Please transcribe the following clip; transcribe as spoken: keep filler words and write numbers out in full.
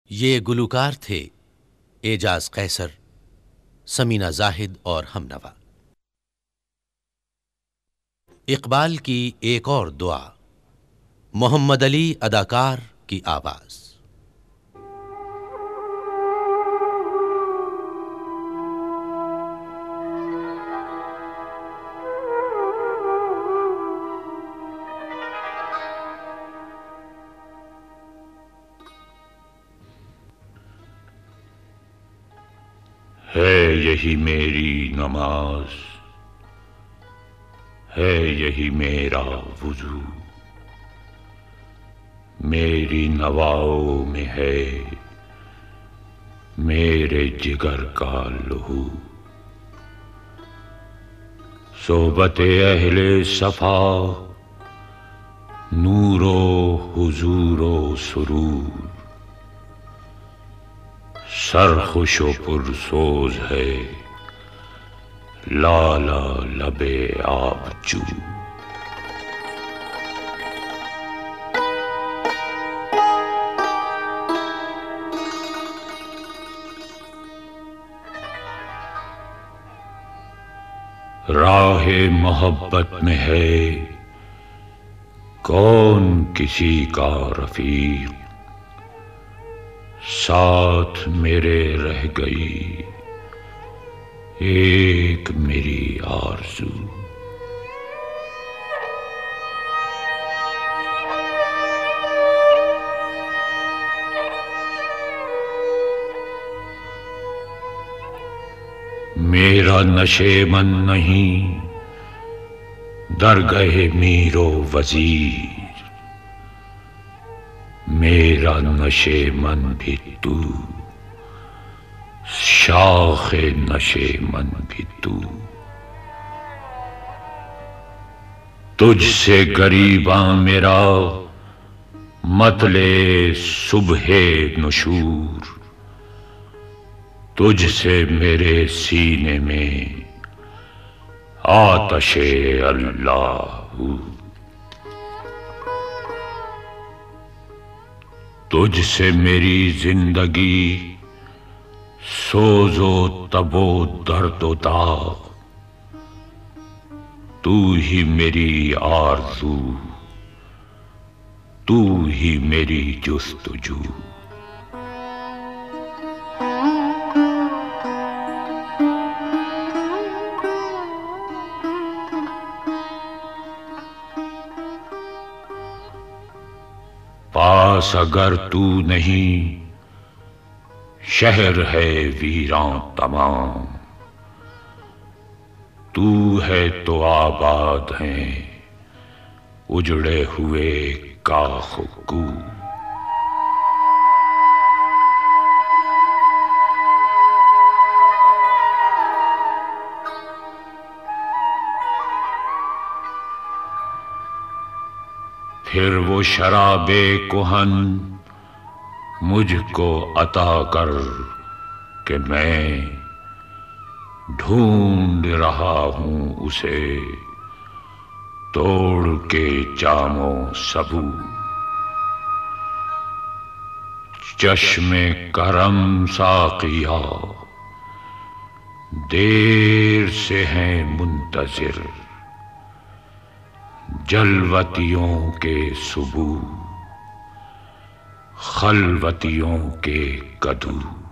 یہ گلوکار تھے اعجاز قیصر، سمینہ زاہد اور ہمنوا۔ اقبال کی ایک اور دعا، محمد علی اداکار کی آواز۔ ہے یہی میری نماز، ہے یہی میرا وضو، میری نواؤں میں ہے میرے جگر کا لہو۔ صحبت اہل صفا، نور و حضور و سرور، سرخوش و پرسوز ہے لالا لب آبجو۔ راہ محبت میں ہے کون کسی کا رفیق، ساتھ میرے رہ گئی ایک میری آرزو۔ میرا نشے من نہیں درگہ میر و وزیر، میرا نشے من بھی تو، شاخ نشے من بھی تو۔ تجھ سے غریباں میرا مطلع صبح نشور، تجھ سے میرے سینے میں آتش اللہ۔ تجھ سے میری زندگی سوز و تب و درد و داغ، تو ہی میری آرزو، تو ہی میری جستجو۔ پاس اگر تو نہیں شہر ہے ویراں تمام، تو ہے تو آباد ہیں اجڑے ہوئے کاخ و کو۔ پھر وہ شراب کہن مجھ کو عطا کر کہ میں ڈھونڈ رہا ہوں اسے توڑ کے جام و سبو۔ چشم کرم ساقیا دیر سے ہیں منتظر، جلوتیوں کے صبح خلوتیوں کے کدو۔